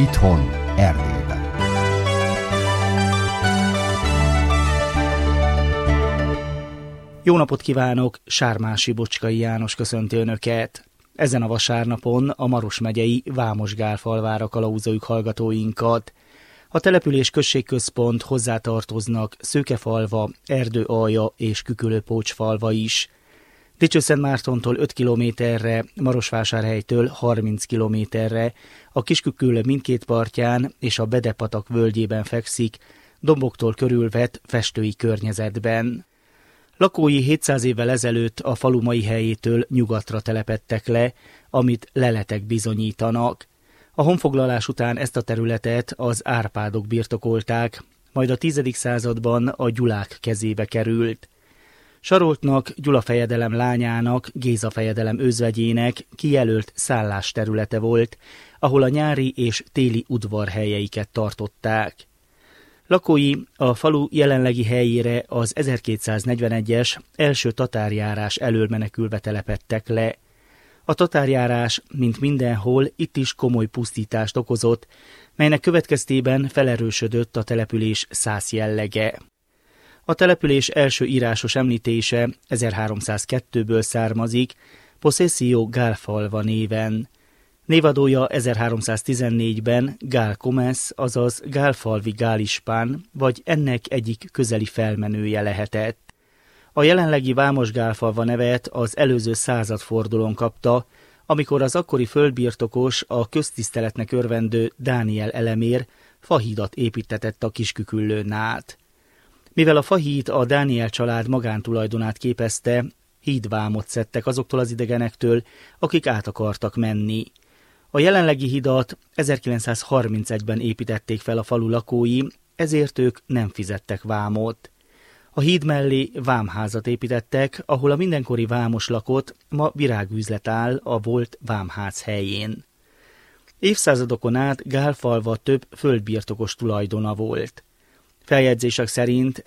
Itthon, Erdélyben. Jó napot kívánok, Sármási Bocskai János köszönti Önöket. Ezen a vasárnapon a Maros megyei Vámos-Gál-falvára kalauzoljuk hallgatóinkat. A település községközpont hozzátartoznak Szőkefalva, Erdőalja és Kükülő-Pócs falva is. Dicsőszentmártontól 5 kilométerre, Marosvásárhelytől 30 kilométerre, a Kiskükül mindkét partján és a Bede-patak völgyében fekszik, domboktól körülvett festői környezetben. Lakói 700 évvel ezelőtt a falu mai helyétől nyugatra telepedtek le, amit leletek bizonyítanak. A honfoglalás után ezt a területet az Árpádok birtokolták, majd a 10. században a Gyulák kezébe került. Saroltnak, Gyula fejedelem lányának, Géza fejedelem özvegyének kijelölt szállásterülete volt, ahol a nyári és téli udvarhelyeiket tartották. Lakói a falu jelenlegi helyére az 1241-es első tatárjárás elől menekülve telepedtek le. A tatárjárás, mint mindenhol, itt is komoly pusztítást okozott, melynek következtében felerősödött a település szász jellege. A település első írásos említése 1302-ből származik, Possessio Gál-falva néven. Névadója 1314-ben Gál Comesz, azaz Gálfalvi Gálispán, vagy ennek egyik közeli felmenője lehetett. A jelenlegi Vámos-Gálfalva nevet az előző századfordulón kapta, amikor az akkori földbirtokos a köztiszteletnek örvendő Dániel Elemér fahídat építetett a Kisküküllőn át. Mivel a fahíd a Dániel család magántulajdonát képezte, hídvámot szedtek azoktól az idegenektől, akik át akartak menni. A jelenlegi hidat 1931-ben építették fel a falu lakói, ezért ők nem fizettek vámot. A híd mellé vámházat építettek, ahol a mindenkori vámos lakott, ma virágüzlet áll a volt vámház helyén. Évszázadokon át Gálfalva több földbirtokos tulajdona volt. Feljegyzések szerint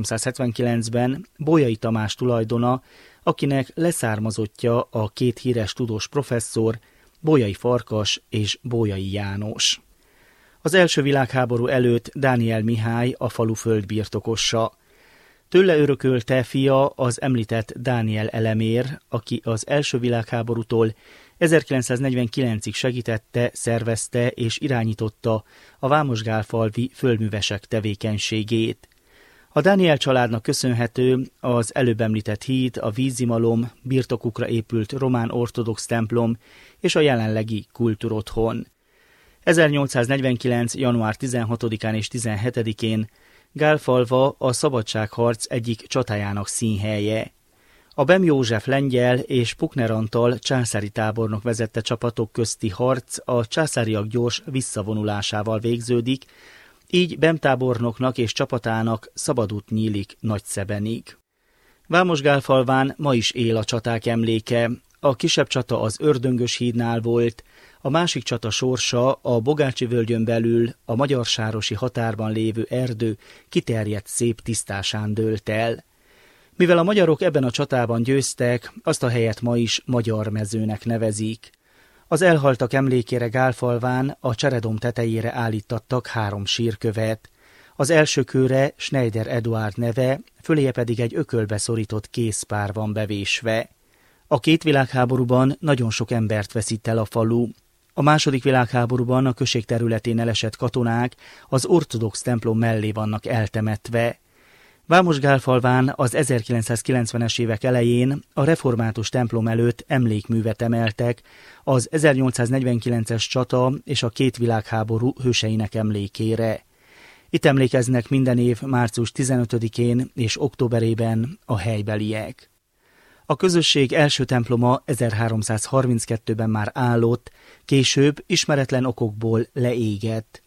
1379-ben Bolyai Tamás tulajdona, akinek leszármazottja a két híres tudós professzor, Bolyai Farkas és Bolyai János. Az első világháború előtt Dániel Mihály a falu földbirtokosa. Tőle örökölte fia az említett Dániel Elemér, aki az első világháborútól 1949-ig segítette, szervezte és irányította a vámos-gálfalvi földművesek tevékenységét. A Dániel családnak köszönhető az előbb említett híd, a vízimalom, birtokukra épült román ortodox templom és a jelenlegi kultúrotthon. 1849. január 16-án és 17-én Gálfalva a szabadságharc egyik csatájának színhelye. A Bem József lengyel és Pukner Antal császári tábornok vezette csapatok közti harc a császáriak gyors visszavonulásával végződik, így Bem tábornoknak és csapatának szabad út nyílik Nagyszebenig. Vámos-Gálfalván ma is él a csaták emléke. A kisebb csata az Ördöngös hídnál volt, a másik csata sorsa a Bogácsi völgyön belül a magyarsárosi határban lévő erdő kiterjedt szép tisztásán dőlt el. Mivel a magyarok ebben a csatában győztek, azt a helyet ma is Magyar mezőnek nevezik. Az elhaltak emlékére Gálfalván a Cseredom tetejére állítattak 3 sírkövet. Az első kőre Schneider Eduard neve, föléje pedig egy ökölbe szorított kézpár van bevésve. A két világháborúban nagyon sok embert veszít el a falu. A második világháborúban a község területén elesett katonák az ortodox templom mellé vannak eltemetve. Vámos-Gálfalván az 1990-es évek elején a református templom előtt emlékművet emeltek az 1849-es csata és a két világháború hőseinek emlékére. Itt emlékeznek minden év március 15-én és októberében a helybeliek. A közösség első temploma 1332-ben már állott, később ismeretlen okokból leégett.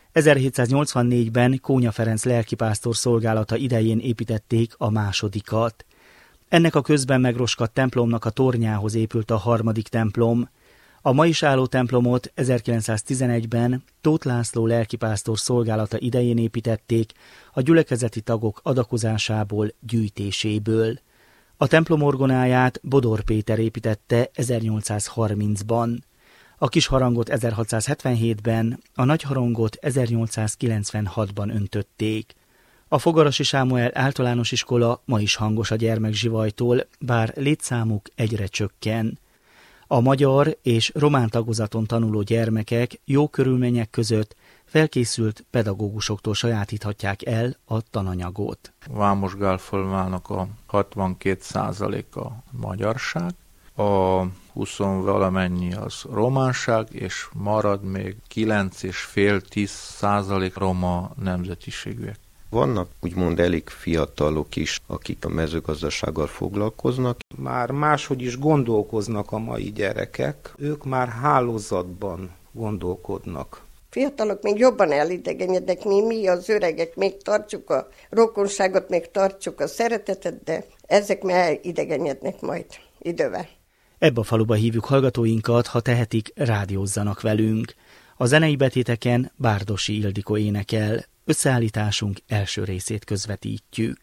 1784-ben Kónya Ferenc lelkipásztor szolgálata idején építették a másodikat. Ennek a közben megroskadt templomnak a tornyához épült a harmadik templom. A ma is álló templomot 1911-ben Tóth László lelkipásztor szolgálata idején építették a gyülekezeti tagok adakozásából, gyűjtéséből. A templom orgonáját Bodor Péter építette 1830-ban. A kis harangot 1677-ben, a nagy harangot 1896-ban öntötték. A Fogarasi Sámuel általános iskola ma is hangos a gyermekzsivajtól, bár létszámuk egyre csökken. A magyar és román tagozaton tanuló gyermekek jó körülmények között felkészült pedagógusoktól sajátíthatják el a tananyagot. Vámosgálfalvának a 62%-a magyarság, a 20 valamennyi az románság, és marad még 9,5-10% roma nemzetiségűek. Vannak úgymond elég fiatalok is, akik a mezőgazdasággal foglalkoznak. Már máshogy is gondolkoznak a mai gyerekek, ők már hálózatban gondolkodnak. Fiatalok még jobban elidegenednek, mi az öregek, még tartjuk a rokonságot, még tartjuk a szeretetet, de ezek már elidegenednek majd idővel. Ebbe a faluba hívjuk hallgatóinkat, ha tehetik, rádiózzanak velünk. A zenei betéteken Bárdossy Ildikó énekel, összeállításunk első részét közvetítjük.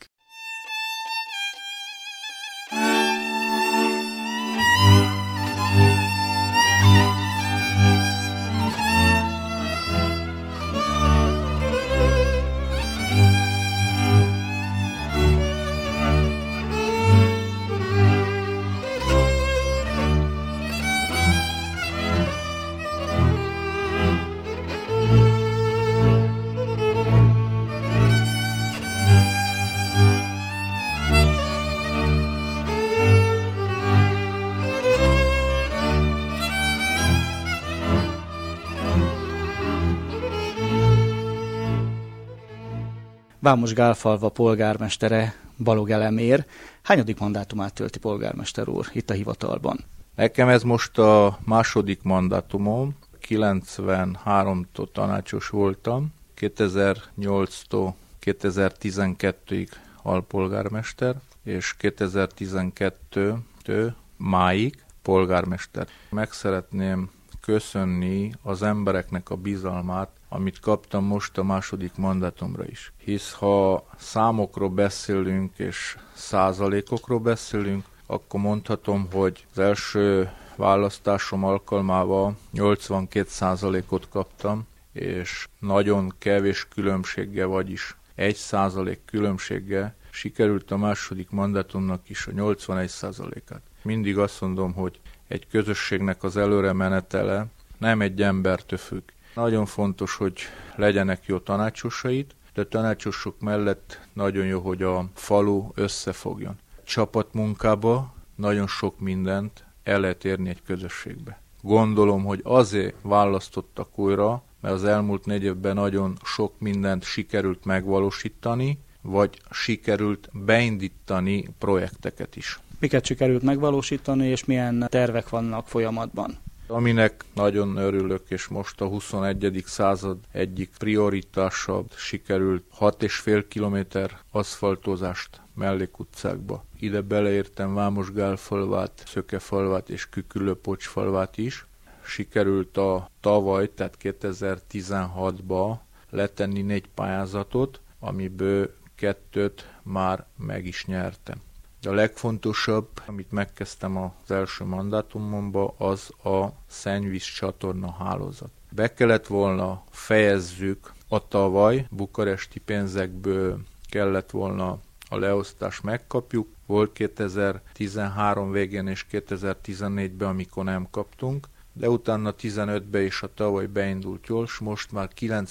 Vámosgálfalva polgármestere Balog Elemér. Hányadik mandátumát tölti polgármester úr itt a hivatalban? Nekem ez most a második mandátumom. 93-tól tanácsos voltam, 2008-tól 2012-ig alpolgármester, és 2012-től máig polgármester. Meg szeretném köszönni az embereknek a bizalmát, amit kaptam most a második mandátumra is. Hisz ha számokról beszélünk és százalékokról beszélünk, akkor mondhatom, hogy az első választásom alkalmával 82%-ot kaptam, és nagyon kevés különbséggel, vagyis 1% különbséggel sikerült a második mandátumnak is a 81%-át. Mindig azt mondom, hogy egy közösségnek az előre menetele nem egy embertől függ. Nagyon fontos, hogy legyenek jó tanácsosait, de a tanácsosok mellett nagyon jó, hogy a falu összefogjon. Csapatmunkába nagyon sok mindent el lehet érni egy közösségbe. Gondolom, hogy azért választottak újra, mert az elmúlt 4 évben nagyon sok mindent sikerült megvalósítani, vagy sikerült beindítani projekteket is. Miket sikerült megvalósítani, és milyen tervek vannak folyamatban? Aminek nagyon örülök, és most a 21. század egyik prioritása sikerült 6,5 kilométer aszfaltozást mellékutcákba. Ide beleértem Vámosgálfalvát, Szökefalvát és Küküllő-Pocsfalvát is. Sikerült a tavaly, tehát 2016-ba letenni 4 pályázatot, amiből 2 már meg is nyertem. De a legfontosabb, amit megkezdtem az első mandátumomban, az a szennyvíz csatorna hálózat. Be kellett volna fejezzük a tavaly, bukaresti pénzekből kellett volna a leosztást megkapjuk. Volt 2013 végén és 2014-ben, amikor nem kaptunk, de utána 15-ben és a tavaly beindult jól, és most már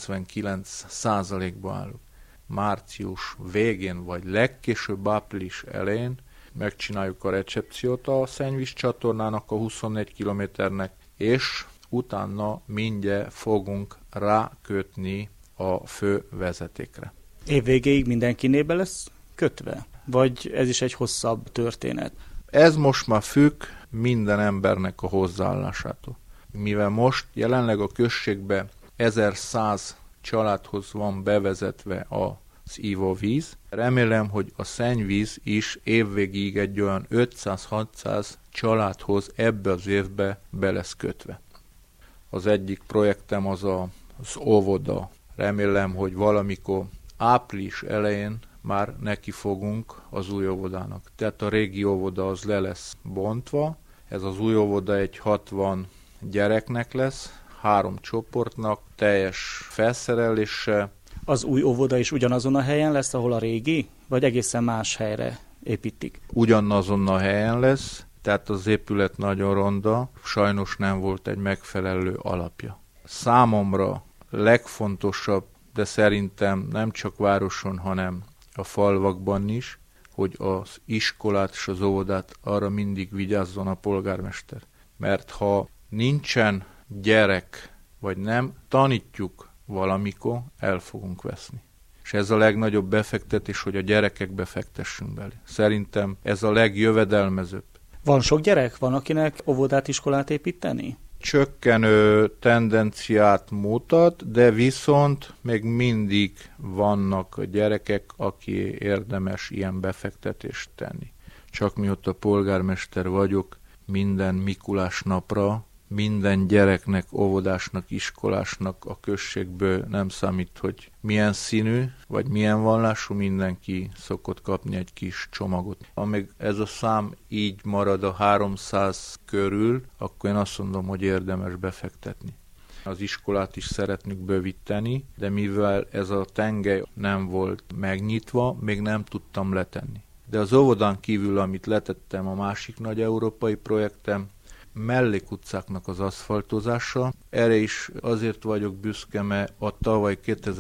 99%-ba állunk. Március végén, vagy legkésőbb április elején megcsináljuk a recepciót a szennyvíz csatornának, a 24 kilométernek, és utána mindjárt fogunk rákötni a fő vezetékre. Év végéig mindenkinébe lesz kötve? Vagy ez is egy hosszabb történet? Ez most már függ minden embernek a hozzáállásától. Mivel most jelenleg a községbe 1100 családhoz van bevezetve az ivóvíz, remélem, hogy a szennyvíz is évvégig egy olyan 500-600 családhoz ebbe az évbe be lesz kötve. Az egyik projektem az óvoda. Remélem, hogy valamikor április elején már neki fogunk az új óvodának. Tehát a régi óvoda az le lesz bontva. Ez az új óvoda egy 60 gyereknek lesz, 3 csoportnak, teljes felszereléssel. Az új óvoda is ugyanazon a helyen lesz, ahol a régi, vagy egészen más helyre építik? Ugyanazon a helyen lesz, tehát az épület nagyon ronda, sajnos nem volt egy megfelelő alapja. Számomra legfontosabb, de szerintem nem csak városon, hanem a falvakban is, hogy az iskolát és az óvodát arra mindig vigyázzon a polgármester. Mert ha nincsen gyerek, vagy nem tanítjuk valamikor, el fogunk veszni. És ez a legnagyobb befektetés, hogy a gyerekekbe fektessünk bele. Szerintem ez a legjövedelmezőbb. Van sok gyerek? Van, akinek óvodát, iskolát építeni? Csökkenő tendenciát mutat, de viszont még mindig vannak a gyerekek, aki érdemes ilyen befektetést tenni. Csak mióta polgármester vagyok, minden Mikulás napra, minden gyereknek, óvodásnak, iskolásnak a községből nem számít, hogy milyen színű, vagy milyen vallású, mindenki szokott kapni egy kis csomagot. Amíg ez a szám így marad a 300 körül, akkor én azt mondom, hogy érdemes befektetni. Az iskolát is szeretnék bővíteni, de mivel ez a tengely nem volt megnyitva, még nem tudtam letenni. De az óvodán kívül, amit letettem, a másik nagy európai projektem, mellékutcáknak az aszfaltozása. Erre is azért vagyok büszke, mert a tavaly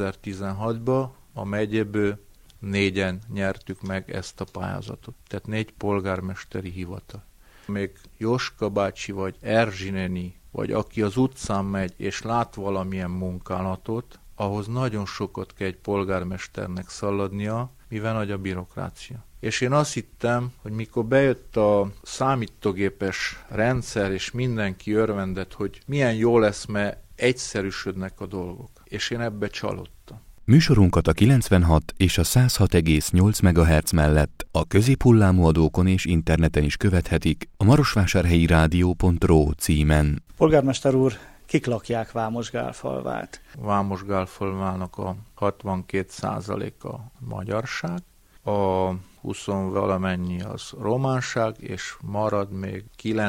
2016-ban a megyéből 4-en nyertük meg ezt a pályázatot. Tehát 4 polgármesteri hivatal. Még Jóska bácsi, vagy Erzsi néni, vagy aki az utcán megy és lát valamilyen munkálatot, ahhoz nagyon sokat kell egy polgármesternek szaladnia, mivel nagy a bürokrácia. És én azt hittem, hogy mikor bejött a számítógépes rendszer, és mindenki örvendett, hogy milyen jó lesz, mert egyszerűsödnek a dolgok. És én ebbe csalódtam. Műsorunkat a 96 és a 106,8 MHz mellett a középhullámú adókon és interneten is követhetik a marosvásárhelyi-rádió.ro címen. Polgármester úr, kik lakják Vámos-Gálfalvát? Vámos-Gálfalvának a 62%-a magyarság, a 20 valamennyi az románság, és marad még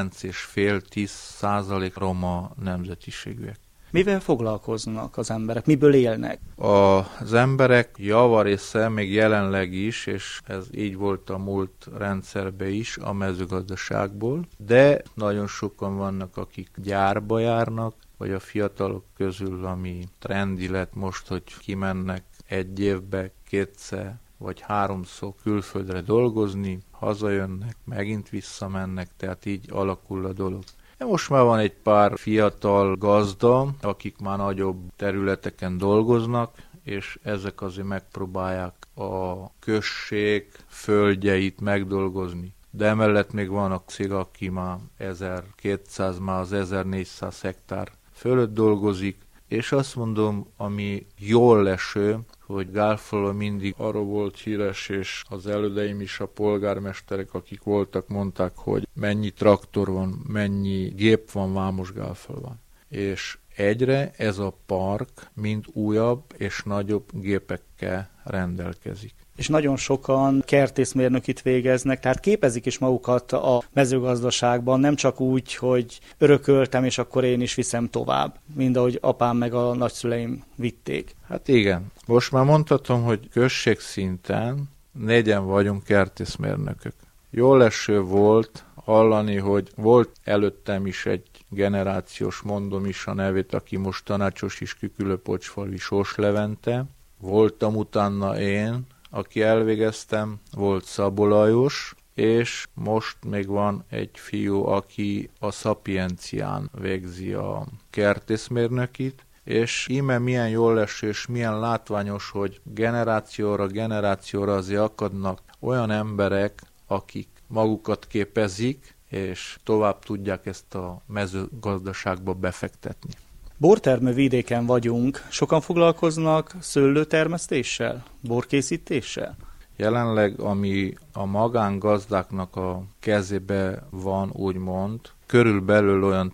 9,5-10% roma nemzetiségűek. Mivel foglalkoznak az emberek? Miből élnek? Az emberek javarésze még jelenleg is, és ez így volt a múlt rendszerben is, a mezőgazdaságból, de nagyon sokan vannak, akik gyárba járnak, vagy a fiatalok közül, ami trendi lett most, hogy kimennek egy évbe 2-szer vagy 3-szor külföldre dolgozni, hazajönnek, megint visszamennek, tehát így alakul a dolog. Most már van egy pár fiatal gazda, akik már nagyobb területeken dolgoznak, és ezek azért megpróbálják a község földjeit megdolgozni. De emellett még vannak cég, aki már 1200, már az 1400 hektár fölött dolgozik, és azt mondom, ami jól leső, hogy Gálfalva mindig arról volt híres, és az elődeim is, a polgármesterek, akik voltak, mondták, hogy mennyi traktor van, mennyi gép van Vámos-Gálfalván. És egyre ez a park mind újabb és nagyobb gépekkel rendelkezik. És nagyon sokan kertészmérnökit végeznek, tehát képezik is magukat a mezőgazdaságban, nem csak úgy, hogy örököltem, és akkor én is viszem tovább, mint ahogy apám meg a nagyszüleim vitték. Hát igen, most már mondhatom, hogy községszinten 4-en vagyunk kertészmérnökök. Jól eső volt hallani, hogy volt előttem is egy generációs, mondom is a nevét, aki most tanácsos is, Kükülő-Pocsfalvi Sós Levente. Voltam utána én, aki elvégeztem, volt Szabó Lajos, és most még van egy fiú, aki a Szapiencián végzi a kertészmérnökit, és íme milyen jól eső, és milyen látványos, hogy generációra azért akadnak olyan emberek, akik magukat képezik, és tovább tudják ezt a mezőgazdaságba befektetni. Bortermő vidéken vagyunk. Sokan foglalkoznak szőlőtermesztéssel, borkészítéssel? Jelenleg, ami a magángazdáknak a kezébe van, úgymond, körülbelül olyan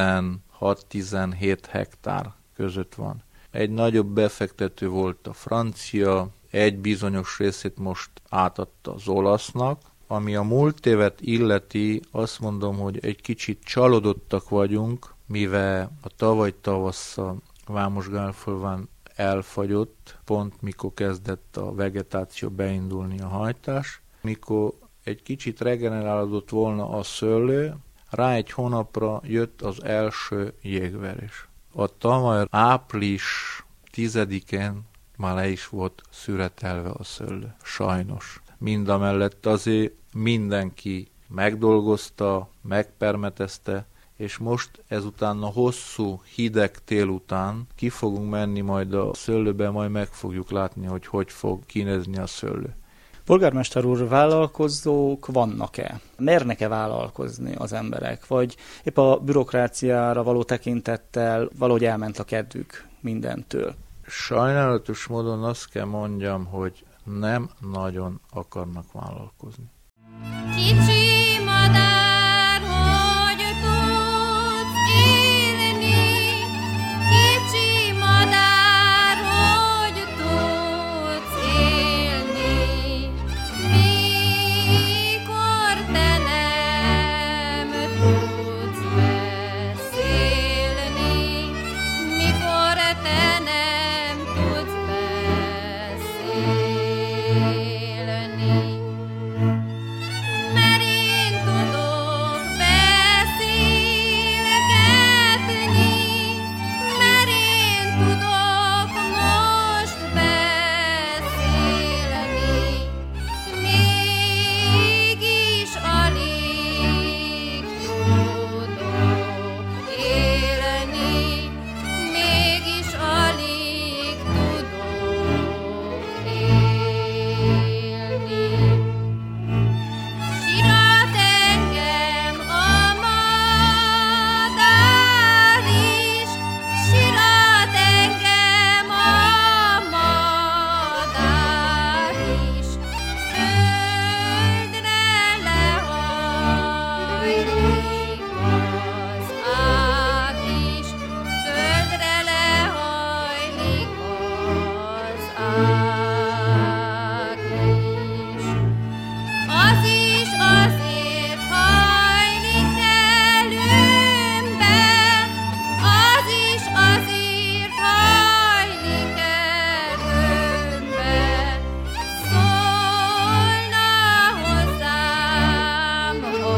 16-17 hektár között van. Egy nagyobb befektető volt a francia, egy bizonyos részét most átadta az olasznak. Ami a múlt évet illeti, azt mondom, hogy egy kicsit csalódottak vagyunk, mivel a tavaly tavasszal Vámos-Gálfalván elfagyott, pont mikor kezdett a vegetáció beindulni, a hajtás, mikor egy kicsit regenerálódott volna a szőlő, rá egy hónapra jött az első jégverés. A tavaly április 10-én már le is volt szüretelve a szőlő. Sajnos. Mindamellett azért mindenki megdolgozta, megpermetezte, és most ezután a hosszú, hideg tél után ki fogunk menni majd a szőlőbe, majd meg fogjuk látni, hogy fog kinézni a szőlő. Polgármester úr, vállalkozók vannak-e? Mernek-e vállalkozni az emberek? Vagy épp a bürokráciára való tekintettel valahogy elment a kedvük mindentől? Sajnálatos módon azt kell mondjam, hogy nem nagyon akarnak vállalkozni. Kicsi madár, hogy tudsz élni, kicsi madár, hogy tudsz élni, mikor te nem tudsz beszélni, mikor te nem tudsz beszélni. Mert én tudok beszélgetni, mert én tudok most beszélni, mégis alig tudok élni, mégis alig tudok élni. Sirat engem a madár is, sirat engem a madár is, földre lehajlik az ág is, földre lehajlik az ág is. Az is azért hajlik előmbe, az is azért hajlik előmbe, szólna hozzám, ha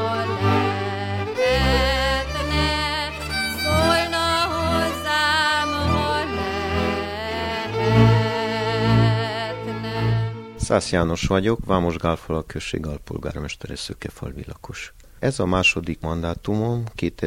lehetne, szólna hozzám, ha lehetne. Szász János vagyok, Vámos-Gálfalva község alpolgármestere, Szökefalvi lakos. Ez a második mandátumom,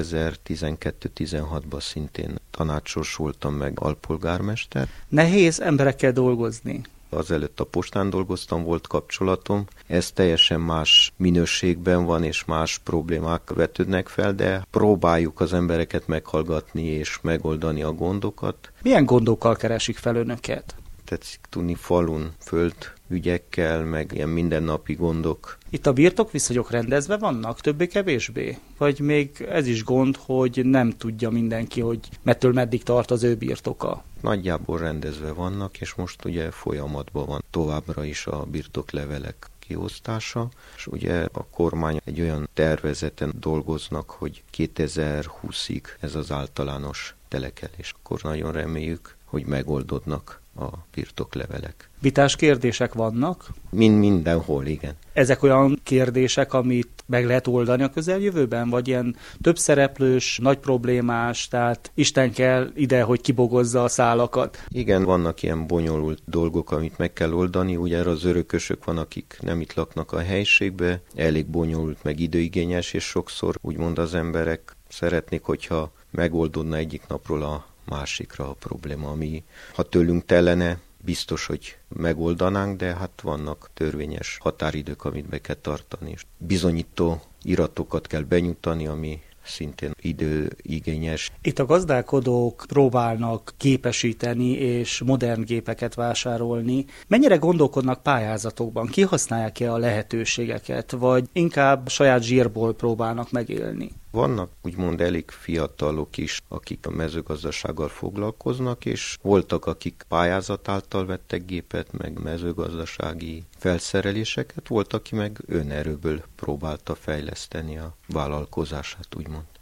2012-16-ban szintén tanácsos voltam meg alpolgármester. Nehéz emberekkel dolgozni. Azelőtt a postán dolgoztam, volt kapcsolatom. Ez teljesen más minőségben van, és más problémák vetődnek fel, de próbáljuk az embereket meghallgatni és megoldani a gondokat. Milyen gondokkal keresik fel önöket? Tetszik tudni falun, földügyekkel, meg ilyen mindennapi gondok. Itt a birtokviszonyok rendezve vannak, többé-kevésbé? Vagy még ez is gond, hogy nem tudja mindenki, hogy mettől meddig tart az ő birtoka? Nagyjából rendezve vannak, és most ugye folyamatban van továbbra is a birtoklevelek kiosztása, és ugye a kormány egy olyan tervezeten dolgoznak, hogy 2020-ig ez az általános telekelés. Akkor nagyon reméljük, hogy megoldódnak a birtoklevelek. Vitás kérdések vannak? Mindenhol, igen. Ezek olyan kérdések, amit meg lehet oldani a közeljövőben? Vagy ilyen többszereplős, nagy problémás, tehát Isten kell ide, hogy kibogozza a szálakat? Igen, vannak ilyen bonyolult dolgok, amit meg kell oldani. Ugye erre az örökösök van, akik nem itt laknak a helységbe. Elég bonyolult, meg időigényes, és sokszor úgymond az emberek szeretnék, hogyha megoldódna egyik napról a másikra a probléma, ami ha tőlünk tellene, biztos, hogy megoldanánk, de hát vannak törvényes határidők, amit be kell tartani, és bizonyító iratokat kell benyújtani, ami szintén időigényes. Itt a gazdálkodók próbálnak képesíteni és modern gépeket vásárolni. Mennyire gondolkodnak pályázatokban? Kihasználják-e a lehetőségeket, vagy inkább saját zsírból próbálnak megélni? Vannak úgymond elég fiatalok is, akik a mezőgazdasággal foglalkoznak, és voltak, akik pályázat által vettek gépet, meg mezőgazdasági felszereléseket, volt, aki meg önerőből próbálta fejleszteni a vállalkozását, úgymond.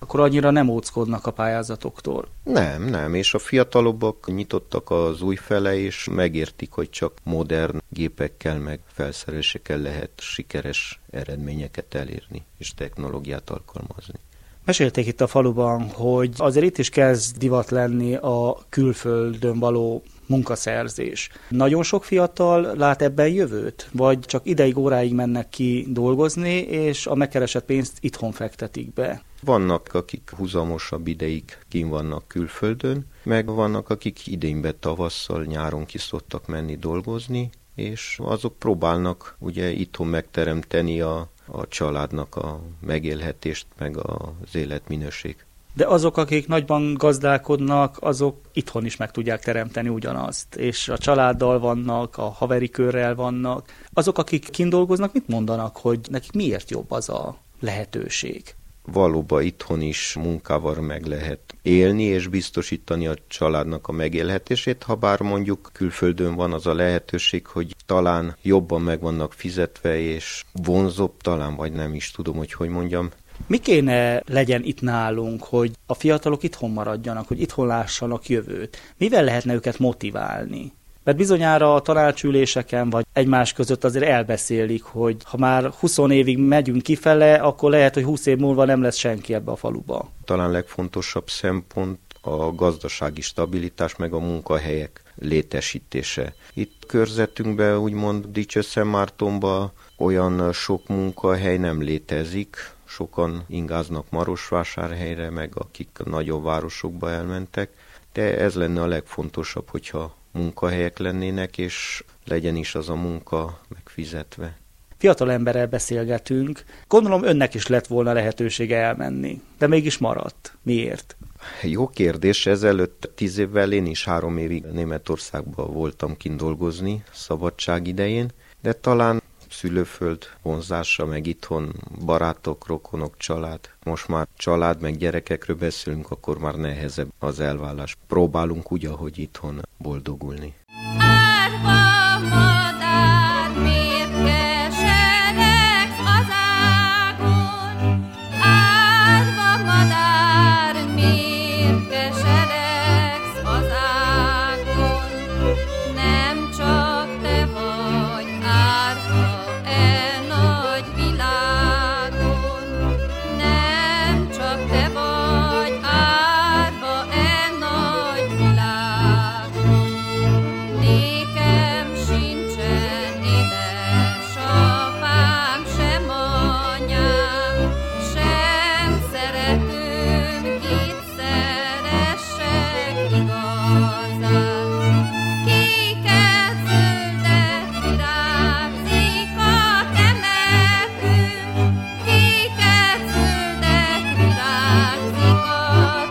Akkor annyira nem óckodnak a pályázatoktól. Nem, és a fiatalobbak nyitottak az új fele, és megértik, hogy csak modern gépekkel, meg felszerelésekkel lehet sikeres eredményeket elérni, és technológiát alkalmazni. Mesélték itt a faluban, hogy azért itt is kezd divat lenni a külföldön való munkaszerzés. Nagyon sok fiatal lát ebben jövőt? Vagy csak ideig, óráig mennek ki dolgozni, és a megkeresett pénzt itthon fektetik be? Vannak, akik húzamosabb ideig kint vannak külföldön, meg vannak, akik idényben tavasszal, nyáron ki szoktak menni dolgozni, és azok próbálnak ugye itthon megteremteni a családnak a megélhetést, meg az életminőség. De azok, akik nagyban gazdálkodnak, azok itthon is meg tudják teremteni ugyanazt, és a családdal vannak, a haveri körrel vannak. Azok, akik kint dolgoznak, mit mondanak, hogy nekik miért jobb az a lehetőség? Valóban itthon is munkával meg lehet élni, és biztosítani a családnak a megélhetését, ha bár mondjuk külföldön van az a lehetőség, hogy talán jobban meg vannak fizetve, és vonzóbb talán, vagy nem is tudom, hogy mondjam. Mi kéne legyen itt nálunk, hogy a fiatalok itthon maradjanak, hogy itthon lássanak jövőt? Mivel lehetne őket motiválni? Mert bizonyára a tanácsüléseken vagy egymás között azért elbeszélik, hogy ha már 20 évig megyünk kifele, akkor lehet, hogy 20 év múlva nem lesz senki ebbe a faluba. Talán legfontosabb szempont a gazdasági stabilitás, meg a munkahelyek létesítése. Itt körzetünkben, úgymond Dicső-Szentmártonban olyan sok munkahely nem létezik. Sokan ingáznak Marosvásárhelyre, meg akik a nagyobb városokba elmentek, de ez lenne a legfontosabb, hogyha munkahelyek lennének, és legyen is az a munka megfizetve. Fiatal emberrel beszélgetünk. Gondolom önnek is lett volna lehetősége elmenni, de mégis maradt. Miért? Jó kérdés. Ezelőtt 10 évvel én is 3 évig Németországban voltam kint dolgozni szabadság idején, de talán szülőföld vonzása, meg itthon barátok, rokonok, család. Most már család, meg gyerekekről beszélünk, akkor már nehezebb az elvállás. Próbálunk úgy, ahogy itthon boldogulni. Árva madár, miért keseregsz az ágon? Árva madár, miért keseregsz az ágon? Nem csak te vagy árva e nagy világon, nem csak te vagy árva e nagy világon. Nékem sincsen édesapám, sem anyám, sem szeretőm, kit szeressek igazán. Kéket zöldet virágzik a temetőn, kéket zöldet virágzik a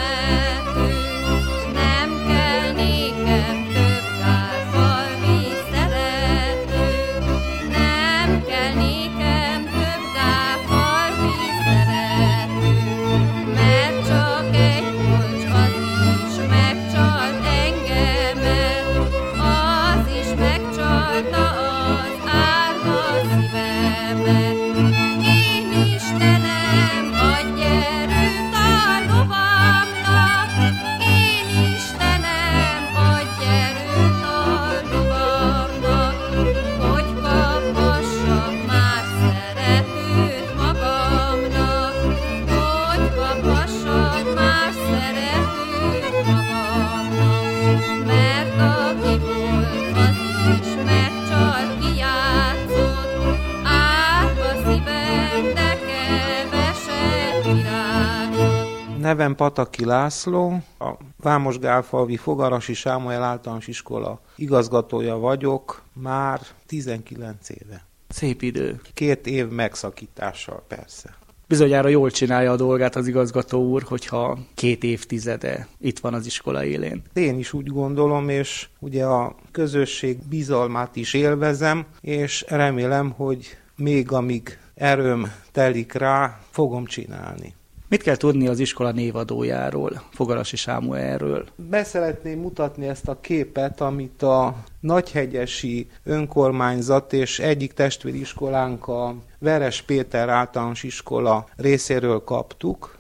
temetőn. Nem kell nékem több gálfalvi szerető, nem kell nékem több gálfalvi szerető, mert csak egy polcs az is megcsalt engemet, az is megcsalta az árva szívemet. Én Istenem, adj erőt a lovamnak, én Istenem, adj erőt a lovamnak, hogy kaphassak már szeretőt magamnak, hogy kaphassak már szeretőt magamnak, mert aki volt, az is megcsalt, kijátszott, árva szívem, de keveset virágzott. Nevem Pataki László, a Vámosgálfalvi Fogarasi Sámuel Általános Iskola igazgatója vagyok már 19 éve. Szép idő. 2 év megszakítással persze. Bizonyára jól csinálja a dolgát az igazgató úr, hogyha 2 évtizede itt van az iskola élén. Én is úgy gondolom, és ugye a közösség bizalmát is élvezem, és remélem, hogy még amíg erőm telik rá, fogom csinálni. Mit kell tudni az iskola névadójáról, Fogarasi Sámuelről? Beszeretném mutatni ezt a képet, amit a Nagyhegyesi önkormányzat és egyik testvériskolánk, a Veres Péter általános iskola részéről kaptuk.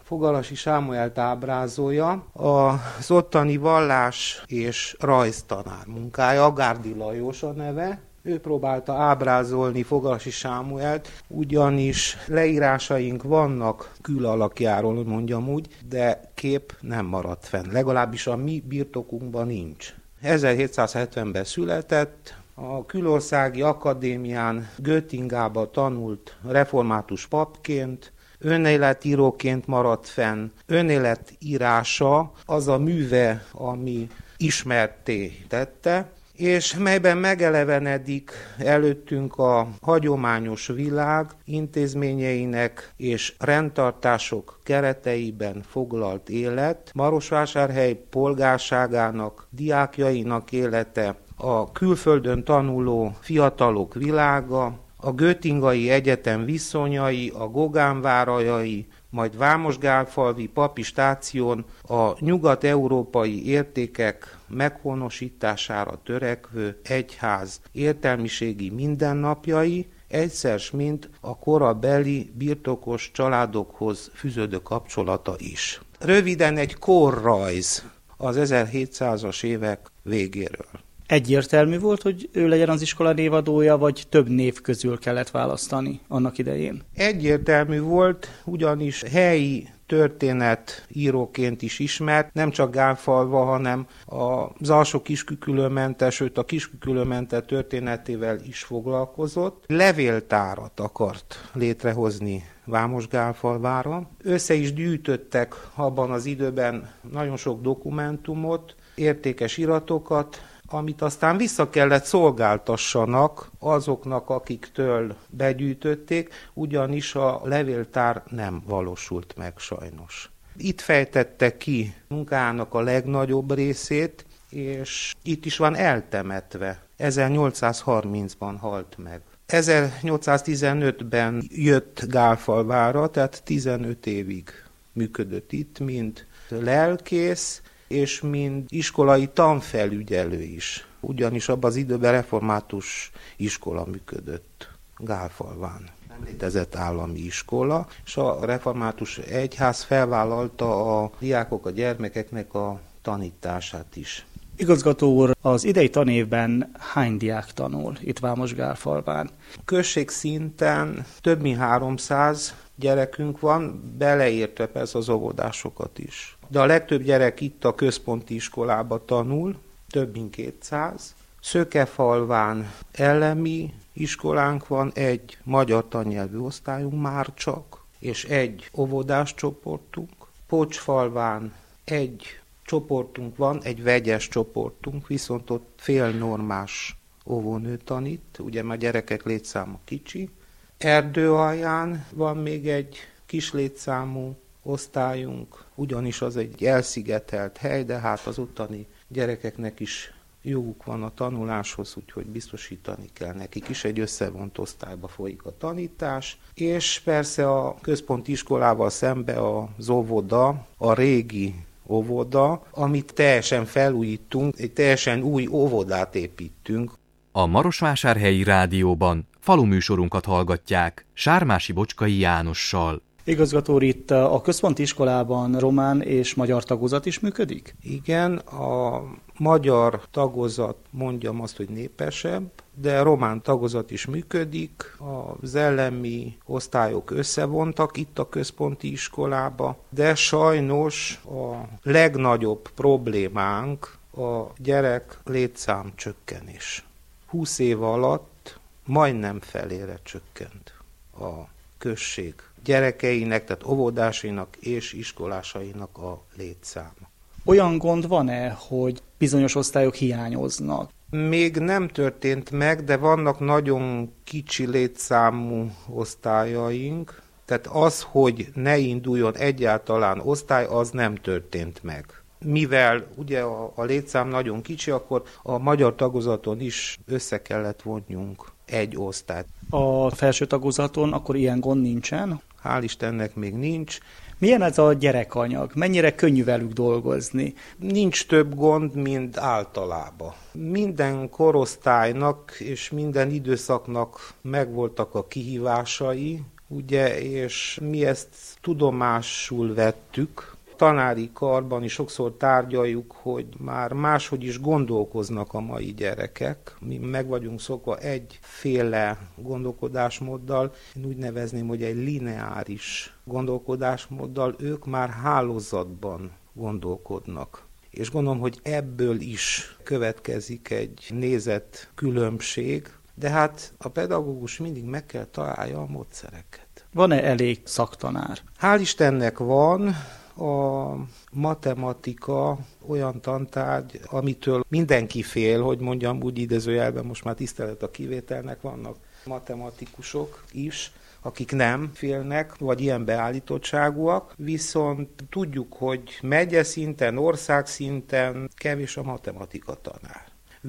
Fogalasi Sámuelt ábrázolja. Az ottani vallás és rajztanár munkája, Gárdi Lajos a neve. Ő próbálta ábrázolni Fogalasi Sámuelt, ugyanis leírásaink vannak külalakjáról, mondjam úgy, de kép nem maradt fenn, legalábbis a mi birtokunkban nincs. 1770-ben született, a Külországi Akadémián Göttingába tanult református papként, önéletíróként maradt fenn. Önéletírása az a műve, ami ismertté tette, és melyben megelevenedik előttünk a hagyományos világ intézményeinek és rendtartások kereteiben foglalt élet, Marosvásárhely polgárságának, diákjainak élete, a külföldön tanuló fiatalok világa, a Göttingai Egyetem viszonyai, a gogánvárajai, majd Vámosgálfalvi papi stáción a nyugat-európai értékek meghonosítására törekvő egyház értelmiségi mindennapjai, egyszer mint a korabeli birtokos családokhoz fűződő kapcsolata is. Röviden egy korrajz az 1700-as évek végéről. Egyértelmű volt, hogy ő legyen az iskola névadója, vagy több név közül kellett választani annak idején? Egyértelmű volt, ugyanis helyi történetíróként is ismert, nem csak Gálfalva, hanem az Alsó-Kiskükülő-Mente, sőt a Kiskükülő-Mente történetével is foglalkozott. Levéltárat akart létrehozni Vámosgálfalvára. Össze is gyűjtöttek abban az időben nagyon sok dokumentumot, értékes iratokat, amit aztán vissza kellett szolgáltassanak azoknak, akiktől begyűjtötték, ugyanis a levéltár nem valósult meg sajnos. Itt fejtette ki munkának a legnagyobb részét, és itt is van eltemetve. 1830-ban halt meg. 1815-ben jött Gálfalvára, tehát 15 évig működött itt, mint lelkész, és mint iskolai tanfelügyelő is. Ugyanis abban az időben református iskola működött Gálfalván. Nem létezett állami iskola, és a református egyház felvállalta a diákok, a gyermekeknek a tanítását is. Igazgató úr, az idei tanévben hány diák tanul itt Vámosgálfalván? Községszinten több mint 300 gyerekünk van, beleértve persze az óvodásokat is. De a legtöbb gyerek itt a központi iskolába tanul, több mint 200. Szökefalván elemi iskolánk van, egy magyar tannyelvű osztályunk már csak, és egy óvodás csoportunk. Pocsfalván egy csoportunk van, egy vegyes csoportunk, viszont ott félnormás óvónő tanít, ugye már gyerekek létszáma kicsi. Erdőalján van még egy kis létszámú osztályunk, ugyanis az egy elszigetelt hely, de hát az ottani gyerekeknek is joguk van a tanuláshoz, úgyhogy biztosítani kell nekik is, egy összevont osztályba folyik a tanítás, és persze a központi iskolával szembe az óvoda, a régi óvoda, amit teljesen felújítunk, egy teljesen új óvodát építünk. A Marosvásárhelyi Rádióban faluműsorunkat hallgatják Sármási Bocskai Jánossal. Igazgató úr, itt a központi iskolában román és magyar tagozat is működik? Igen, a magyar tagozat, mondjam azt, hogy népesebb, de román tagozat is működik. Az elemi osztályok összevontak itt a központi iskolába, de sajnos a legnagyobb problémánk a gyerek létszám csökkenés. 20 év alatt majdnem felére csökkent a község gyerekeinek, tehát óvodásainak és iskolásainak a létszáma. Olyan gond van-e, hogy bizonyos osztályok hiányoznak? Még nem történt meg, de vannak nagyon kicsi létszámú osztályaink, tehát az, hogy ne induljon egyáltalán osztály, az nem történt meg. Mivel ugye a létszám nagyon kicsi, akkor a magyar tagozaton is össze kellett vonjunk egy osztályt. A felső tagozaton akkor ilyen gond nincsen? Hál' Istennek még nincs. Milyen ez a gyerekanyag? Mennyire könnyű velük dolgozni? Nincs több gond, mint általában. Minden korosztálynak és minden időszaknak megvoltak a kihívásai. ugye, és mi ezt tudomásul vettük. Tanári karban is sokszor tárgyaljuk, hogy már máshogy is gondolkoznak a mai gyerekek. Mi meg vagyunk szokva egyféle gondolkodásmóddal, én úgy nevezném, hogy egy lineáris gondolkodásmóddal, ők már hálózatban gondolkodnak. És gondolom, hogy ebből is következik egy nézetkülönbség, de hát a pedagógus mindig meg kell találja a módszereket. Van-e elég szaktanár? Hál' Istennek van. A matematika olyan tantárgy, amitől mindenki fél, hogy mondjam úgy idézőjelben, most már tisztelet a kivételnek, vannak matematikusok is, akik nem félnek, vagy ilyen beállítottságúak, viszont tudjuk, hogy megye-szinten, országszinten kevés a matematika tanár.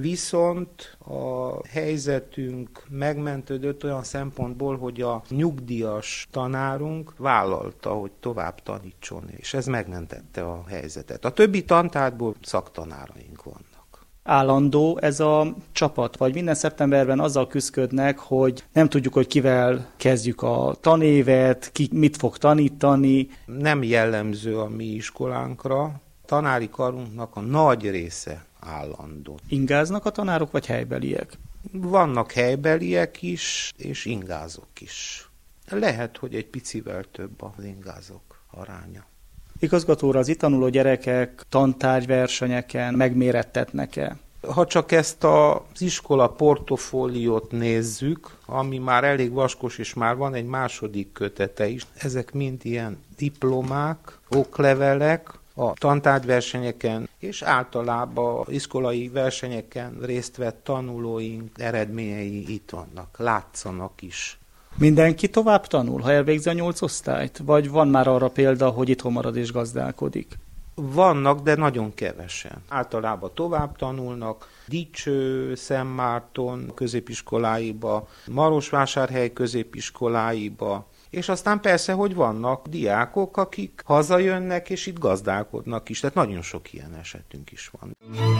Viszont a helyzetünk megmentődött olyan szempontból, hogy a nyugdíjas tanárunk vállalta, hogy tovább tanítson, és ez megmentette a helyzetet. A többi tantárgyból szaktanáraink vannak. Állandó ez a csapat, vagy minden szeptemberben azzal küszködnek, hogy nem tudjuk, hogy kivel kezdjük a tanévet, ki mit fog tanítani. Nem jellemző a mi iskolánkra. Tanári karunknak a nagy része állandó. Ingáznak a tanárok, vagy helybeliek? Vannak helybeliek is, és ingázók is. Lehet, hogy egy picivel több az ingázók aránya. Igazgatóra, az itt tanuló gyerekek tantárgyversenyeken megmérettetnek-e? Ha csak ezt az iskola portofóliót nézzük, ami már elég vaskos, és már van egy második kötete is, ezek mind ilyen diplomák, oklevelek, a tantárgyversenyeken és általában iskolai versenyeken részt vett tanulóink eredményei itt vannak, látszanak is. Mindenki tovább tanul, ha elvégzi a 8 osztályt? Vagy van már arra példa, hogy itthon marad és gazdálkodik? Vannak, de nagyon kevesen. Általában tovább tanulnak, Dicső, Szentmárton középiskoláiba, Marosvásárhely középiskoláiba, és aztán persze, hogy vannak diákok, akik hazajönnek, és itt gazdálkodnak is. Tehát nagyon sok ilyen esetünk is van.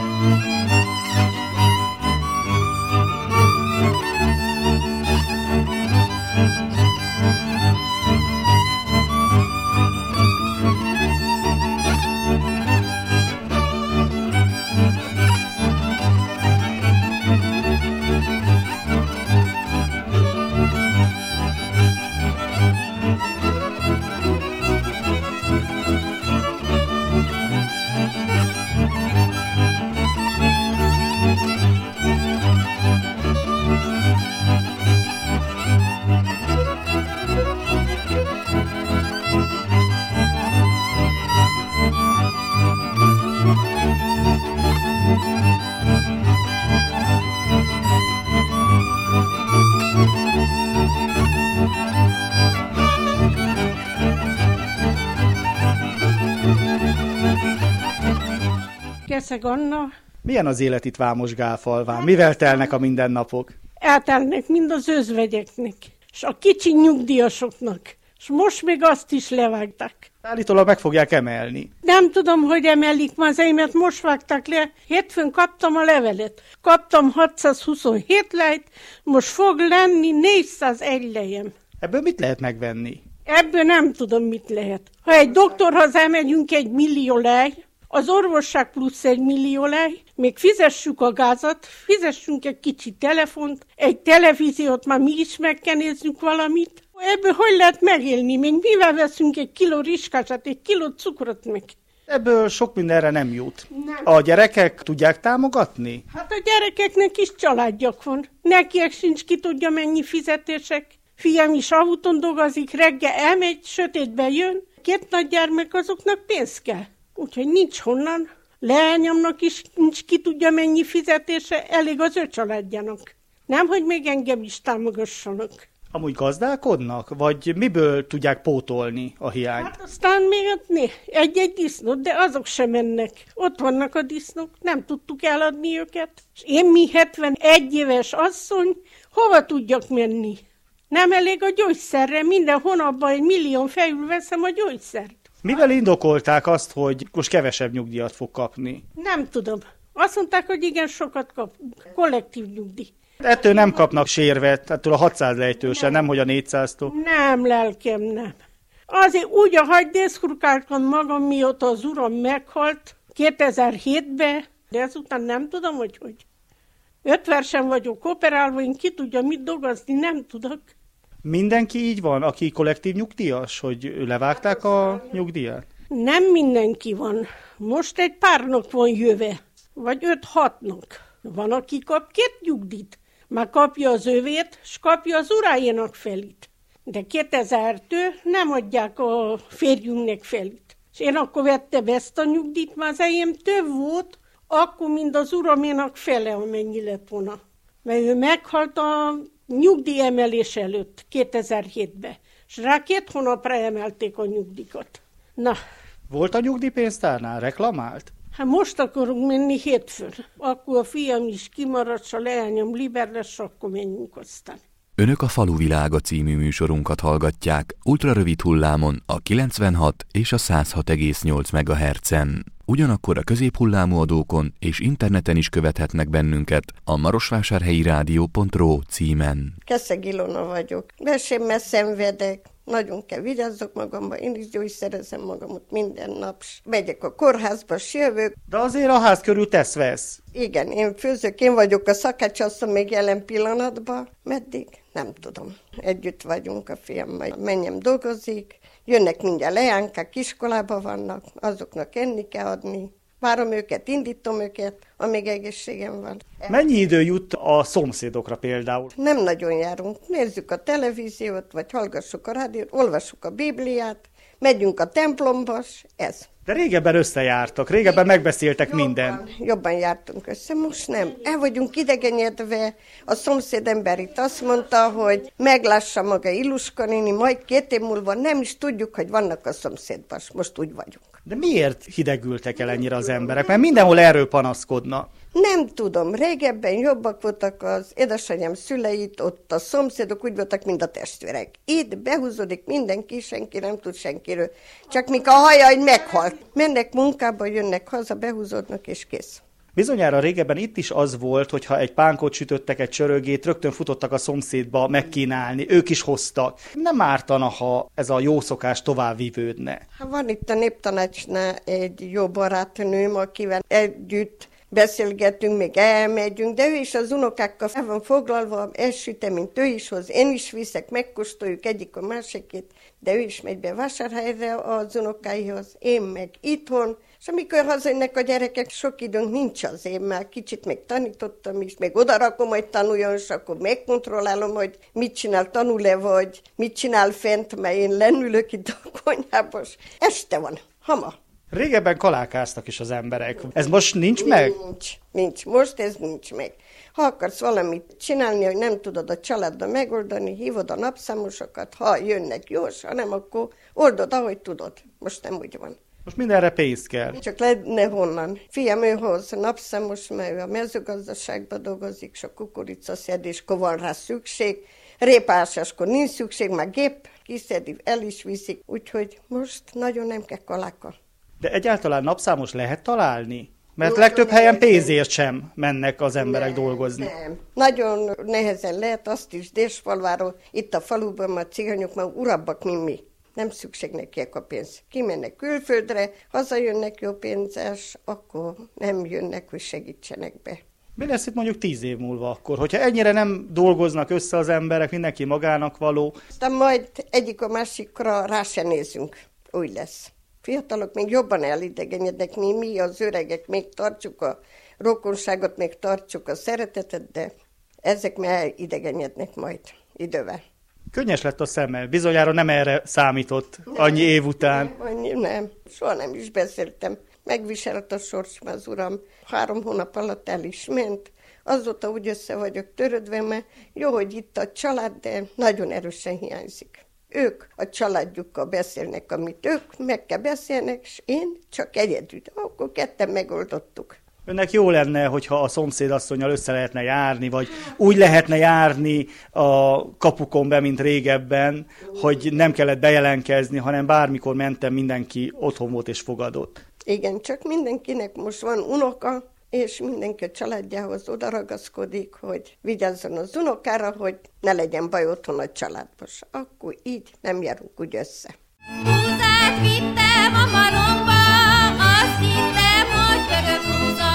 Keszeg Anna. Milyen az élet itt Vámos-Gálfalván? Mivel telnek a mindennapok? Eltelnek mind az özvegyeknek, és a kicsi nyugdíjasoknak, és most még azt is levágták. Állítólag meg fogják emelni. Nem tudom, hogy emelik ma az enyémet, most vágták le. Hétfőn kaptam a levelet. Kaptam 627 lejt, most fog lenni 401 lejem. Ebből mit lehet megvenni? Ebből nem tudom, mit lehet. Ha egy doktorhoz elmegyünk, 1 millió lej, az orvosság plusz 1 millió lej, még fizessük a gázat, fizessünk egy kicsi telefont, egy televíziót, már mi is meg kell néznünk valamit. Ebből hogy lehet megélni? Még mivel veszünk 1 kiló rizskását, 1 kiló cukrot meg? Ebből sok mindenre nem jut. Nem. A gyerekek tudják támogatni? Hát a gyerekeknek is családjak van. Nekiek sincs ki tudja mennyi fizetések. Fiam is autón dolgozik, reggel elmegy, sötétben jön. 2 nagy gyermek, azoknak pénz kell. Úgyhogy nincs honnan. Leányomnak is nincs ki tudja mennyi fizetése, elég az ő családjának. Nem, hogy még engem is támogassanak. Amúgy gazdálkodnak? Vagy miből tudják pótolni a hiányt? Hát aztán még egy-egy disznót, de azok sem mennek. Ott vannak a disznók, nem tudtuk eladni őket. És én, mi 71 éves asszony, hova tudjak menni? Nem elég a gyógyszerre, minden hónapban 1 millió fejül veszem a gyógyszert. Mivel indokolták azt, hogy most kevesebb nyugdíjat fog kapni? Nem tudom. Azt mondták, hogy igen, sokat kapunk. Kollektív nyugdíj. Ettől nem kapnak sérvet, ettől a 600 lejtősen, nemhogy a 400-tól. Nem, lelkem, nem. Azért úgy a hagydészkurkáltam magam, mióta az uram meghalt 2007-ben, de ezután nem tudom, hogy 50 vagyok operálva, én ki tudja mit dolgozni, nem tudok. Mindenki így van, aki kollektív nyugdíjas, hogy levágták a nyugdíjat? Nem mindenki van. Most egy párnak van jöve, vagy 5-6-nak. Van, aki kap 2 nyugdíjt. Már kapja az övét, s kapja az urájának felit. De 2000-től nem adják a férjünknek felit. És én akkor vettem ezt a nyugdíjt, már az enyém több volt, akkor mind az uraménak fele, amennyi lett volna. Mert ő meghalt a nyugdíjemelés előtt, 2007-ben. És rá 2 hónapra emelték a nyugdíjat. Na. Volt a nyugdíjpénztárnál? Reklamált? Hát most akarunk menni hétfőn. Akkor a fiam is kimaradt, s a leányom liber lesz, akkor menjünk aztán. Önök a Faluvilága című műsorunkat hallgatják ultrarövid hullámon a 96 és a 106,8 MHz-en. Ugyanakkor a középhullámú adókon és interneten is követhetnek bennünket a marosvásárhelyi rádió.ro címen. Keszeg Ilona vagyok. Vesémmel szenvedek. Nagyon kell vigyázzak magamba, én is gyógyszerezem magamat minden nap. Megyek a kórházba, jövök. De azért a ház körül tesz-vesz. Igen, én főzök, én vagyok a szakácsasszony még jelen pillanatban. Meddig? Nem tudom. Együtt vagyunk, a fiammal menjem dolgozik. Jönnek mindjárt leánkák, iskolába vannak, azoknak enni kell adni. Várom őket, indítom őket, amíg egészségem van. Mennyi idő jut a szomszédokra például? Nem nagyon járunk. Nézzük a televíziót, vagy hallgassuk a rádiót, olvassuk a Bibliát, megyünk a templomba, ez. De régebben összejártak, régebben megbeszéltek mindent. Jobban jártunk össze, most nem. El vagyunk idegenedve. A szomszéd ember itt azt mondta, hogy meglássa maga Iluska néni, majd 2 év múlva nem is tudjuk, hogy vannak a szomszédban. Most úgy vagyunk. De miért hidegültek el ennyire az emberek? Mert mindenhol erről panaszkodnak. Nem tudom, régebben jobbak voltak az édesanyám szüleit, ott a szomszédok úgy voltak, mint a testvérek. Itt behúzódik mindenki, senki nem tud senkiről. Csak mikor hallja, hogy meghalt. Mennek munkába, jönnek haza, behúzódnak és kész. Bizonyára régebben itt is az volt, hogyha egy pánkot sütöttek, egy csörögét, rögtön futottak a szomszédba megkínálni, ők is hoztak. Nem ártana, ha ez a jó szokás tovább vívődne. Van itt a Néptanácsnál egy jó barátnőm, akivel együtt beszélgetünk, még elmegyünk, de ő is az unokákkal el van foglalva, elsüteményt ő is hoz, én is viszek, megkóstoljuk egyik a másikét, de ő is megy be Vásárhelyre az unokáihoz, én meg itthon, és amikor hazajönnek a gyerekek, sok időnk nincs az én, már kicsit még tanítottam is, még odarakom, hogy tanuljon, és akkor megkontrollálom, hogy mit csinál, tanul-e, vagy mit csinál fent, mert én lennülök itt a konyhába, este van, hama. Régebben kalákáztak is az emberek. Ez most nincs meg? Nincs. Most ez nincs meg. Ha akarsz valamit csinálni, hogy nem tudod a családdal megoldani, hívod a napszámosokat, ha jönnek jó, ha nem, akkor oldod, ahogy tudod. Most nem úgy van. Most mindenre pénz kell. Csak lenne honnan. Fiam, ő hoz napszámos, mert ő a mezőgazdaságban dolgozik, és a kukoricaszedéskor van rá szükség. Répásáskor nincs szükség, már gép kiszedi, el is viszik. Úgyhogy most nagyon nem kell kaláka. De egyáltalán napszámos lehet találni? Mert legtöbb helyen pénzért sem mennek az emberek dolgozni. Nem. Nagyon nehezen lehet azt is Dérsfalváról, itt a faluban már cigányok már urabbak, mint mi. Nem szükség nekiek a pénz. Kimennek külföldre, hazajönnek jó pénzes, akkor nem jönnek, hogy segítsenek be. Mi lesz itt mondjuk 10 év múlva akkor? Hogyha ennyire nem dolgoznak össze az emberek, mindenki magának való. Aztán majd egyik a másikra rá se nézünk. Úgy lesz. Fiatalok még jobban elidegenednek, mi az öregek még tartsuk a rokonságot, még tartsuk a szeretetet, de ezek már elidegenednek majd idővel. Könnyes lett a szeme, bizonyára nem erre számított annyi év után. Nem, soha nem is beszéltem. Megviselt a sors, az uram 3 hónap alatt el is ment. Azóta úgy össze vagyok törődve, mert jó, hogy itt a család, de nagyon erősen hiányzik. Ők a családjukkal beszélnek, amit ők meg kell beszélnek, és én csak egyedül. Akkor ketten megoldottuk. Önnek jó lenne, hogyha a szomszédasszonnyal össze lehetne járni, vagy úgy lehetne járni a kapukon be, mint régebben, hogy nem kellett bejelentkezni, hanem bármikor mentem, mindenki otthon volt és fogadott. Igen, csak mindenkinek most van unoka, és mindenki a családjához odaragaszkodik, hogy vigyázzon az unokára, hogy ne legyen baj otthon a családban. Akkor így nem járunk úgy össze. Búzát vittem a maromba, azt hittem, hogy görög búza,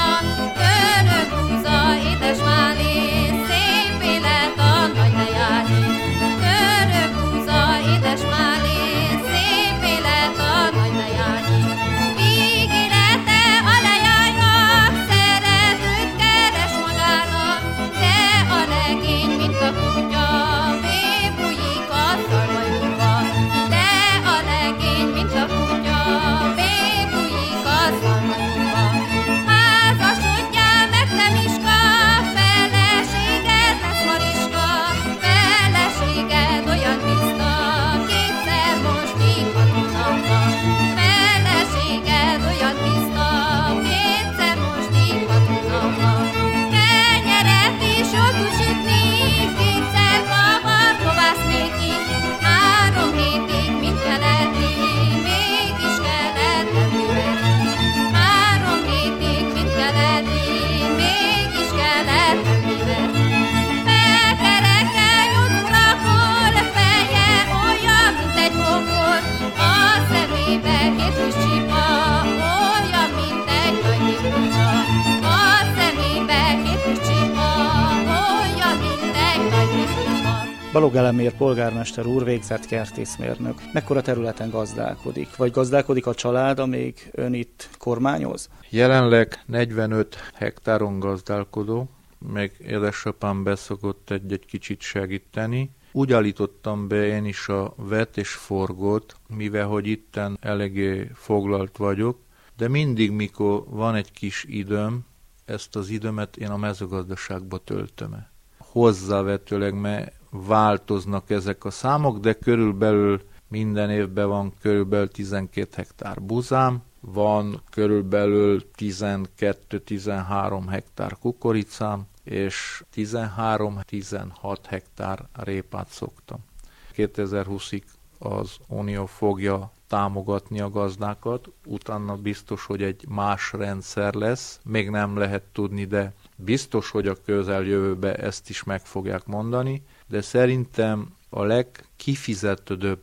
édes málé, szép élet a nagy lejárni. Görög búza, édes málé, szép élet a nagy lejárni. Ígérete a lejárnak, szeretőt keres magának, de a legény, mint a kutya, bébújik a szalmajukba. De a legény, mint a kutya, bébújik a szalmajukba. Házasodjál meg, te Miska, feleséged lesz Mariska, feleséged olyan tiszta, kétszer mostik a hónapba. Feleséged olyan tiszta, kétszer mostik a hónapba. Kenyeret is jól tud sütni, kétszer kavar kovásznéki, 3 hétig mit kell enni, mégis kellett emlően is. 3 hétig mit kell enni, mégis kellett emlően is. Felkerekel 8 órakor, feje olyan, mint egy pokol, a szemébe 2 kis csipa, olyan, mint egy nagy miklósa. A szemébe 2 kis csipa, olyan, mint egy nagy miklósa. Balogh Elemér polgármester úr végzett kertészmérnök. Mekkora területen gazdálkodik? Vagy gazdálkodik a család, amíg ön itt kormányoz? Jelenleg 45 hektáron gazdálkodó, meg édesapám beszokott egy kicsit segíteni. Úgy állítottam be én is a vet és forgót, mivel hogy itten eléggé foglalt vagyok, de mindig, mikor van egy kis időm, ezt az időmet én a mezőgazdaságba töltöm. Hozzávetőleg, mert változnak ezek a számok, de körülbelül minden évben van körülbelül 12 hektár buzám, van körülbelül 12-13 hektár kukoricám, és 13-16 hektár répát szoktam. 2020-ig az Unió fogja támogatni a gazdákat, utána biztos, hogy egy más rendszer lesz, még nem lehet tudni, de biztos, hogy a közeljövőben ezt is meg fogják mondani, de szerintem a legkifizetődőbb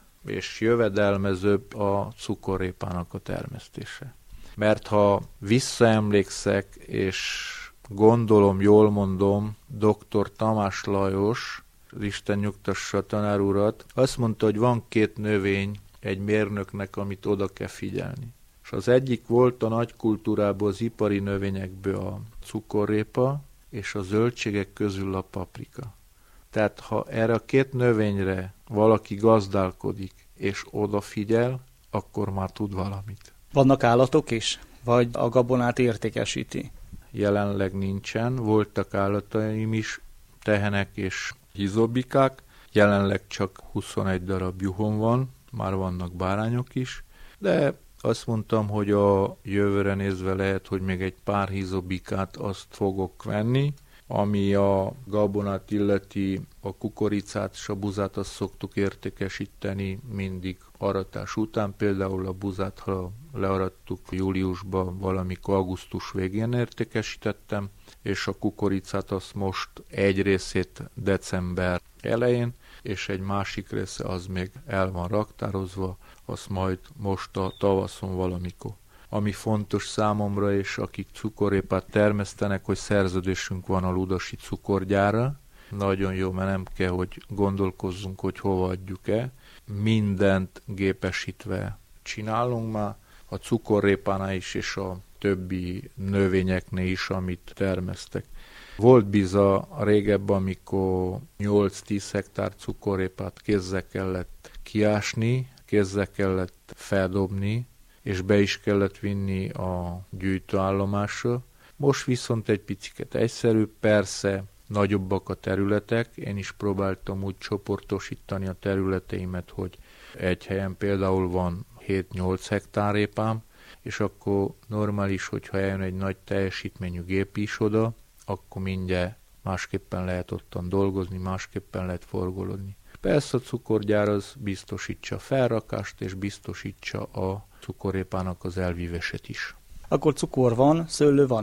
és jövedelmezőbb a cukorrépának a termesztése. Mert ha visszaemlékszek, és gondolom, jól mondom, dr. Tamás Lajos, Isten nyugtassa a tanár urat, azt mondta, hogy van 2 növény egy mérnöknek, amit oda kell figyelni. És az egyik volt a nagy kultúrából, az ipari növényekből a cukorrépa, és a zöldségek közül a paprika. Tehát ha erre a 2 növényre valaki gazdálkodik, és odafigyel, akkor már tud valamit. Vannak állatok is? Vagy a gabonát értékesíti? Jelenleg nincsen, voltak állataim is, tehenek és hizobikák, jelenleg csak 21 darab juhon van, már vannak bárányok is, de azt mondtam, hogy a jövőre nézve lehet, hogy még egy pár hizobikát azt fogok venni, ami a gabonát illeti, a kukoricát és a buzát azt szoktuk értékesíteni mindig aratás után, például a buzát, ha learattuk júliusban, valamikor augusztus végén értékesítettem, és a kukoricát azt most egy részét december elején, és egy másik része az még el van raktározva, azt majd most a tavaszon valamikor. Ami fontos számomra, és akik cukorrépát termesztenek, hogy szerződésünk van a ludasi cukorgyárra. Nagyon jó, mert nem kell, hogy gondolkozzunk, hogy hova adjuk el. Mindent gépesítve csinálunk már, a cukorrépánál is, és a többi növényeknél is, amit termesztek. Volt biza régebben, amikor 8-10 hektár cukorrépát kézzel kellett kiásni, kézzel kellett feldobni, és be is kellett vinni a gyűjtőállomásra. Most viszont egy picit egyszerű, persze nagyobbak a területek, én is próbáltam úgy csoportosítani a területeimet, hogy egy helyen például van 7-8 hektár répám, és akkor normális, hogyha eljön egy nagy teljesítményű gép is oda, akkor mindjárt másképpen lehet ottan dolgozni, másképpen lehet forgolódni. Persze a cukorgyár az biztosítsa a felrakást, és biztosítsa a cukorrépának az elvívését is. Akkor cukor van, szőlő van-e?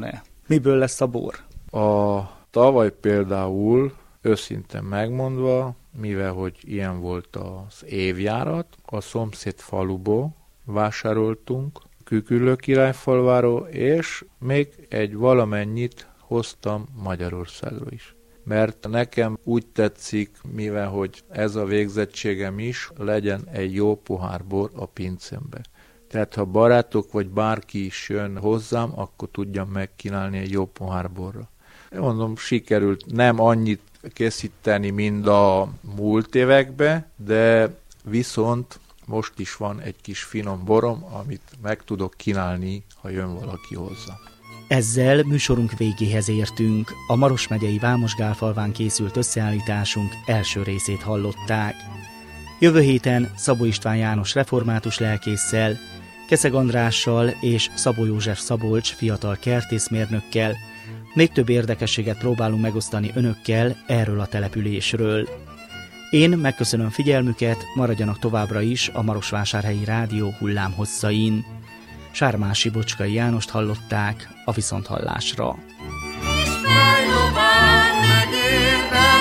Miből lesz a bor? A tavaly például, őszintén megmondva, mivel hogy ilyen volt az évjárat, a szomszéd faluból vásároltunk, Küküllő királyfalváról, és még egy valamennyit hoztam Magyarországról is. Mert nekem úgy tetszik, mivel hogy ez a végzettségem is, legyen egy jó pohár bor a pincembe. Tehát ha barátok vagy bárki is jön hozzám, akkor tudjam megkínálni egy jó pohár borra. Mondom, sikerült nem annyit készíteni, mint a múlt években, de viszont most is van egy kis finom borom, amit meg tudok kínálni, ha jön valaki hozzá. Ezzel műsorunk végéhez értünk. A Maros megyei Vámosgálfalván készült összeállításunk első részét hallották. Jövő héten Szabó István János református lelkésszel, Keszeg Andrással és Szabó József Szabolcs fiatal kertészmérnökkel még több érdekességet próbálunk megosztani önökkel erről a településről. Én megköszönöm figyelmüket, maradjanak továbbra is a Marosvásárhelyi Rádió hullámhosszain. Sármási Bocskai Jánost hallották a viszonthallásra. És fellován megyébe